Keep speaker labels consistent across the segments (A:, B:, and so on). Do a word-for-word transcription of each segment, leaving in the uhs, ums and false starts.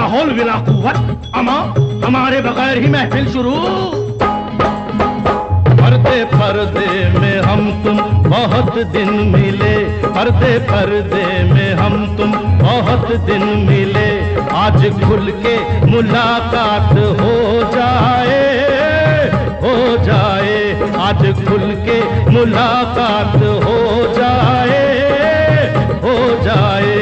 A: हौल बिला कुव्वत, अमा हमारे बगैर ही महफिल शुरू। पर्दे पर्दे में हम तुम बहुत दिन मिले, पर्दे पर्दे में हम तुम बहुत दिन मिले, आज खुल के मुलाकात हो जाए, हो जाए, आज खुल के मुलाकात हो जाए, हो जाए।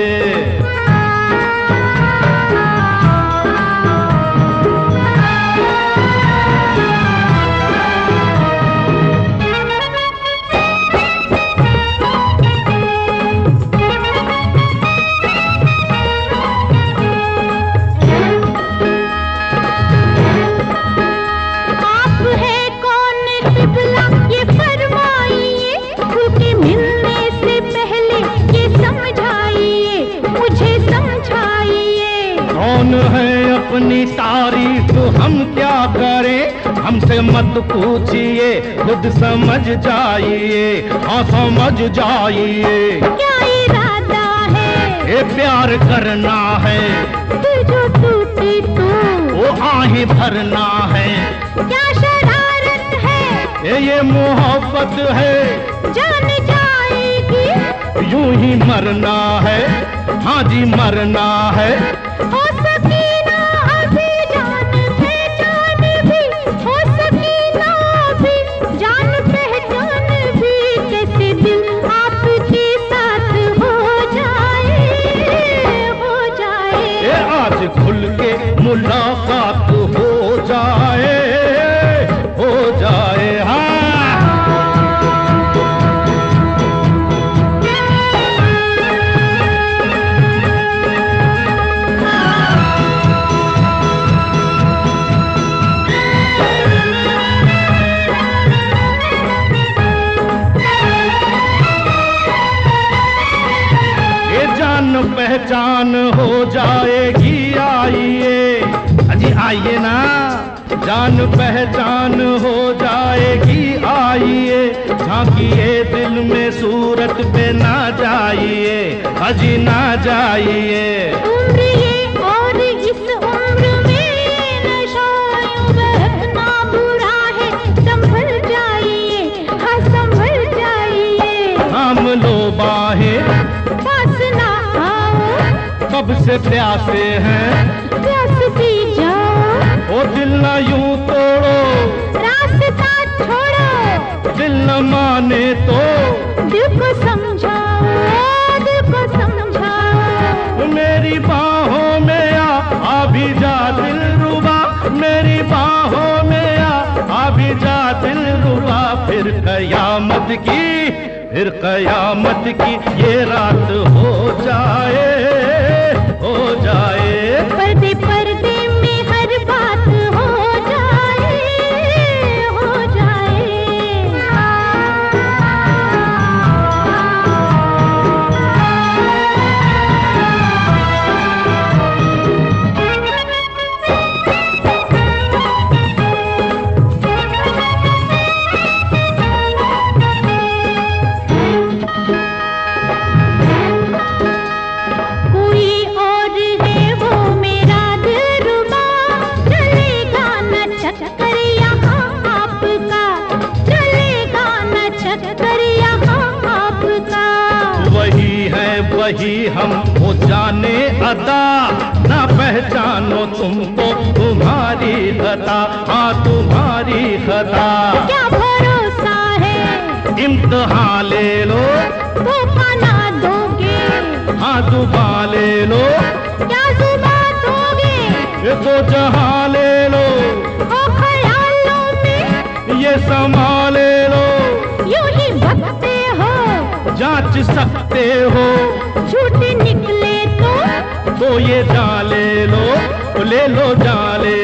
A: अपनी तारीफ हम क्या करें, हमसे मत पूछिए, खुद समझ जाइए, हाँ समझ जाइए।
B: क्या इरादा है?
A: ये प्यार करना है,
B: दिल जो टूटे तो
A: वो आहें भरना है।
B: क्या शरारत है?
A: ये ये मोहब्बत है,
B: जान जाएगी,
A: यूं ही मरना है, हाँ जी मरना है।
B: हो सकी ना अभी जान पहचान भी, हो सकी ना अभी जान पहचान भी, कैसे दिल आपके साथ हो जाए, हो जाए।
A: ये आज खुल के मुलाकात हो जाए, हो जाए। हाँ पहचान हो जाएगी, आइए अजी आइए ना, जान पहचान हो जाएगी, आइए झांकिए दिल में सूरत पे ना जाइए, अजी ना जाइए।
B: उम्र ये और इस उम्र में नशा यूं बहकना बुरा है, संभल जाइए, हाँ संभल जाइए।
A: थाम लो बाहें,
B: पास ना
A: कब से प्यासे हैं,
B: प्यास पी जाओ,
A: ओ दिल न यूं तोड़ो,
B: रास्ता छोड़ो,
A: दिल न माने तो
B: दिल को समझाओ, दिल को समझाओ।
A: मेरी बाहों में आ, आ भी जा दिल रुबा, मेरी बाहों में आ, आ भी जा दिल रुबा, फिर कयामत की, फिर कयामत की ये रात हो जाए, हो जाए।
B: पर्दे पर्दे में हर बात हो जाए, हो जाए।
A: वही हम वो जाने अदा, ना पहचानो तुमको तुम्हारी खता, हाँ तुम्हारी खता।
B: क्या भरोसा है?
A: इम्तिहान ले लो,
B: धोखा ना दोगे,
A: हाँ दुबा ले लो,
B: क्या जुबा दोगे,
A: ये तो जहाँ ले लो,
B: हो ख्यालों में
A: ये समा ले लो,
B: यूं ही भगते हो,
A: जांच सकते हो,
B: झूठ निकले तो
A: तो ये जान ले लो, ले लो जान ले